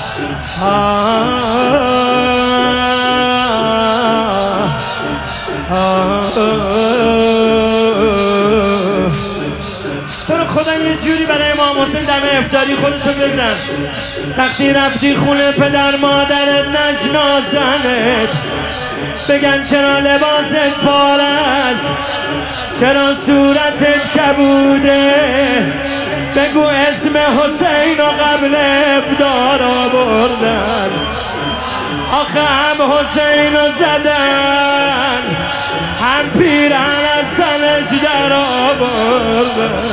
تو رو خدا یه جوری برای امام حسین دم افطاری خودتو بزن. وقتی رفتی خونه پدر مادرت نشناسنت، بگن چرا لباست پاره است، چرا صورتت کبوده، بگو اسم حسین و قبل افطار آوردن. آخه هم حسین رو زدن، هم پیرن از سنش در آوردن.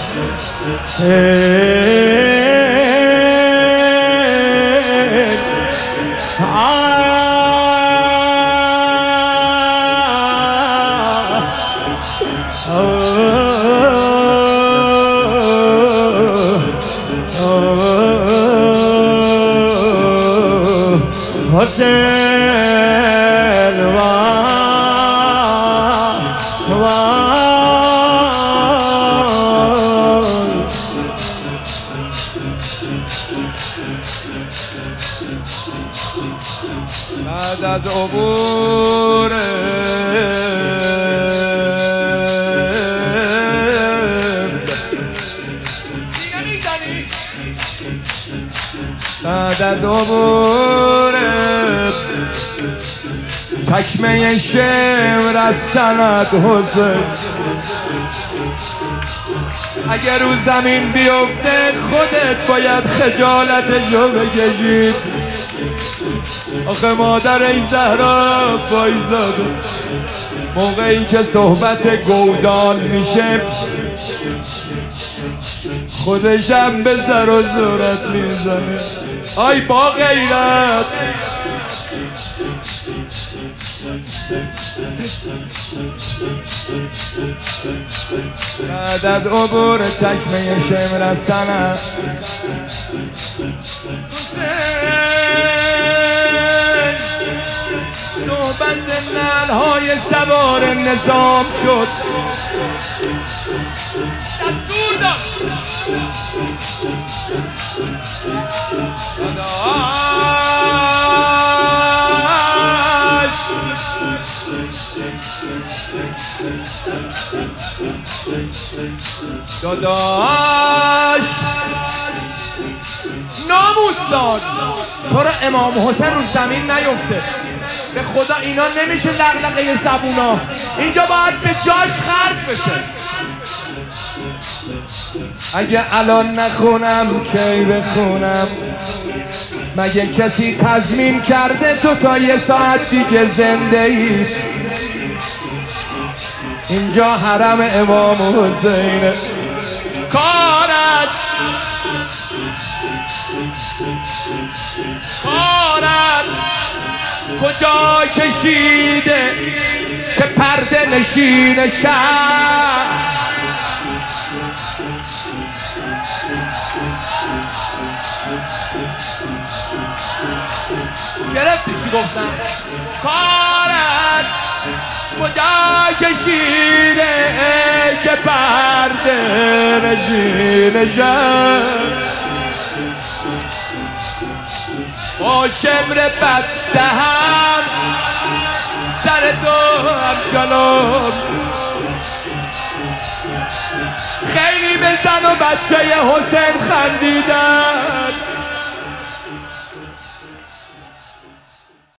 حسین بعد از عبور بعد از عبور چکمه شمر از تنت حسین، اگر رو زمین بیفته خودت باید خجالتشو بکشید. آخه مادر ای زهرا فایزاده موقعی که صحبت گودال میشه خودشم به سر و صورت میزنه. آی با غیرت بعد از عبور چکمه شمر از تنت صحبت نعلهای سوار نظام شد، دستور داد داداش ناموسان تو رو امام حسین رو زمین نیفته. به خدا اینا نمیشه لقلقه زبونا، اینجا باید به جاش خرج بشه. اگه الان نخونم کی بخونم؟ مگه کسی تضمین کرده تو تا یه ساعت دیگه زنده ای؟ اینجا حرم امام حسینه. کارت کجا کشیده که پرده نشین شهر؟ گرفتی چی گفتم؟ کارت کجا کشیده که پرده نشین شهر؟ با شمر بد دهن سر تو هم جلو خیلی به زن و بچه حسین خندیدن.